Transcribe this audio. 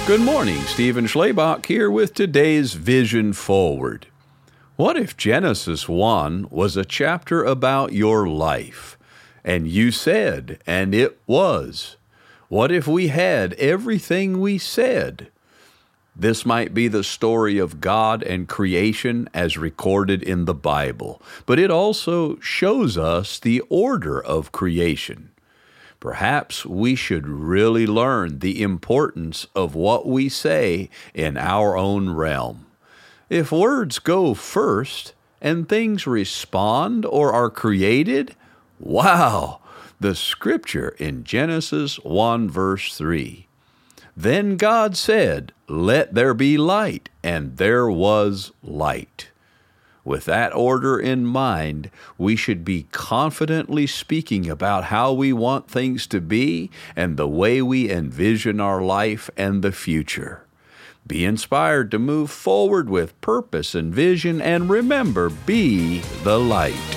Good morning, Stephen Schlabach here with today's Vision Forward. What if Genesis 1 was a chapter about your life, and you said, and it was? What if we had everything we said? This might be the story of God and creation as recorded in the Bible, but it also shows us the order of creation. Perhaps we should really learn the importance of what we say in our own realm. If words go first and things respond or are created, wow! The scripture in Genesis 1 verse 3. Then God said, "Let there be light," and there was light. With that order in mind, we should be confidently speaking about how we want things to be and the way we envision our life and the future. Be inspired to move forward with purpose and vision, and remember, be the light.